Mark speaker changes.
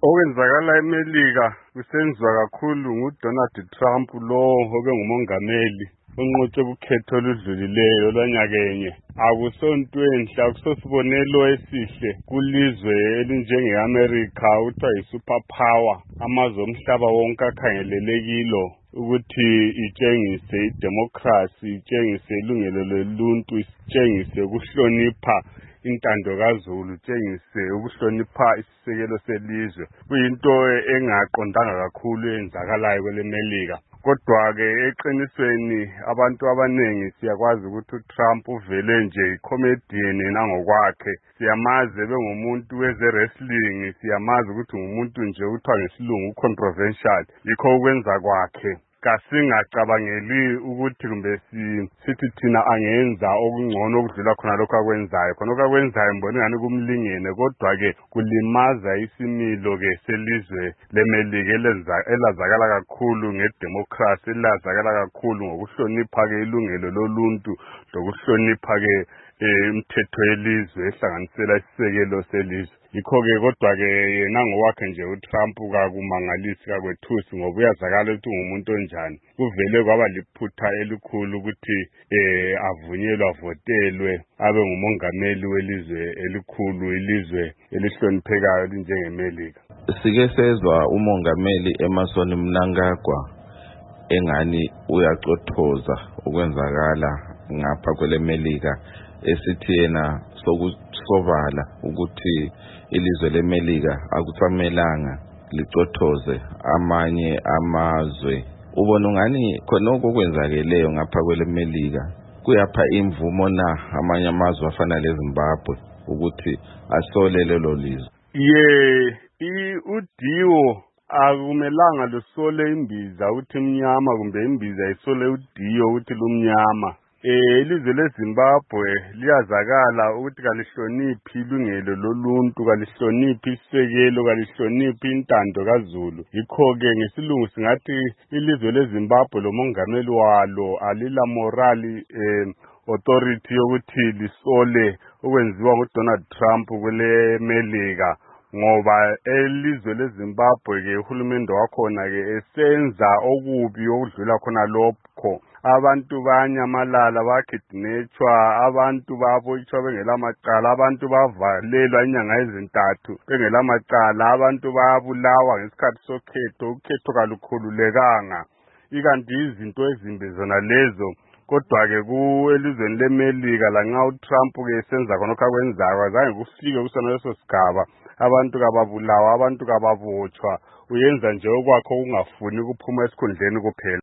Speaker 1: Okwenzakala eMelika kusenziwa kakhulu nguDonald Trump lo obengumongameli onqotshwe kukhetho oludlulileyo olwanyakenye. Akusonto enhle, akusosibonelo esihle kulizwe elinjenge-America okuthiwa yi-super power. Amazwe omhlaba wonke akhangelele kilo ukuthi itshengise idemocracy, itshengise ilungelo loluntu, itshengise ukuhlonipha intando kaZulu, itshengise ukuhlonipha isisekelo selizwe. Kuyinto engaqondanga kakhulu eyenzakalayo kweleMelika. Kodwa-ke eqinisweni abantu abanengi siyakwazi ukuthi uTrump uvele nje i-comedian nangokwakhe. Siyamazi bengumuntu weze-wrestling, siyamazi ukuthi ngumuntu nje kuthiwa ngesilungu controversial. Yikho ukwenza kwakhe kasingacabangeli ukuthi kumbe sithi thina angenza okungcono okudlula khona lokho akwenzayo. Khonokho akwenzayo mbona ngani kumlingene, kodwa-ke kulimaza isimilo-ke selizwe leMelika elazakala kakhulu ngedemocracy, elazakala kakhulu ngokuhlonipha-ke ilungelo loluntu lokuhlonipha-ke imithetho yelizwe ehlanganisela isisekelo selizwe. Yikho-ke kodwa-ke yena ngowakhe nje uTrump kakumangalisi kakwethusi ngoba uyazakala ukuthi ngumuntu onjani. Kuvele kwaba liphutha elikhulu ukuthi avunyelwe avotelwe abe ngumongameli welizwe elikhulu, ilizwe elihloniphekayo elinjengeMelika.
Speaker 2: Sike sezwa umongameli Emmerson Mnangagwa engani uyacothoza ukwenzakala ngapha kweleMelika, esithi yena sokusobala ukuthi ilizwe leMelika akusamelanga licothoze amanye amazwe. Ubona ngani khonoko kwenzakeleyo ngapha kweleMelika kuyapha imvumo na amanye amazwe afana leZimbabwe ukuthi asole lelo lizwe?
Speaker 1: uDiwo akumelanga lusole imbiza ukuthi mnyama, kumbe imbiza isole uDiwo ukuthi lumnyama. Ilizwe leZimbabwe liyazakala ukuthi kalihloniphi ilungelo loluntu, kalihloniphi isisekelo, kalihloniphi intando kaZulu. Yikho-ke ngesilungu singathi ilizwe leZimbabwe lomongameli walo alila moral authority yokuthi lisole okwenziwa nguDonald Trump kweleMelika, ngoba elizwe leZimbabwe-ke uhulumende wakhona-ke esenza okubi okudlula khona lokho. Abantu bayanyamalala, bayakidnetshwa, abantu babotshwa bengela macala, abantu bavalelwa inyanga ezintathu bengela macala, abantu bayabulawa ngesikhathi sokhetho, ukhetho kalukhululekanga. Ikanti izinto ezimbi zona lezo. Kodwa-ke elizweni leMelika lanxa uTrump-ke esenza khonokho akwenzayo azange kufike kusona leso sigaba. Abantu kababulawa, abantu kababotshwa, uyenza nje okwakho ukungafuni ukuphuma esikhundleni kuphela.